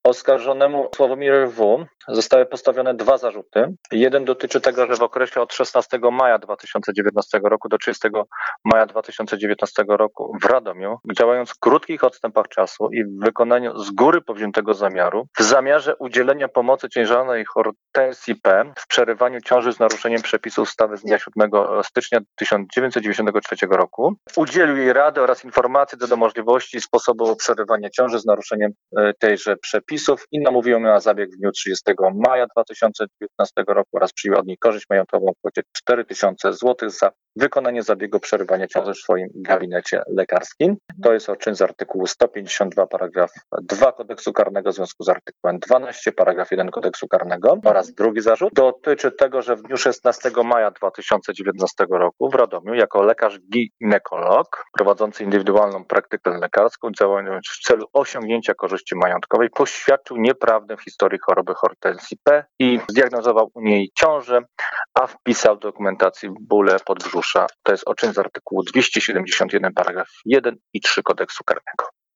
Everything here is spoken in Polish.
Oskarżonemu Sławomirowi W. zostały postawione 2 zarzuty. Jeden dotyczy tego, że w okresie od 16 maja 2019 roku do 30 maja 2019 roku w Radomiu, działając w krótkich odstępach czasu i w wykonaniu z góry powziętego zamiaru, w zamiarze udzielenia pomocy ciężarnej Hortensji P. w przerywaniu ciąży z naruszeniem przepisów ustawy z dnia 7 stycznia 1993 roku, udzielił jej rady oraz informacji co do możliwości i sposobu przerywania ciąży z naruszeniem tejże przepisów i namówił ją na zabieg w dniu 30 maja 2019 roku oraz przyjął od niej korzyść majątkową w kwocie 4000 zł za wykonanie zabiegu przerywania ciąży w swoim gabinecie lekarskim. To jest czyn z artykułu 152 paragraf 2 Kodeksu Karnego w związku z artykułem 12 paragraf 1 Kodeksu Karnego. Oraz drugi zarzut dotyczy tego, że w dniu 16 maja 2019 roku w Radomiu jako lekarz ginekolog prowadzący indywidualną praktykę lekarską działając w celu osiągnięcia korzyści majątkowej poświadczył nieprawdę w historii choroby Hortensji P. i zdiagnozował u niej ciążę, a wpisał do dokumentacji bóle podbrzusza. To jest czyn z artykułu 271 paragraf 1 i 3 Kodeksu Karnego.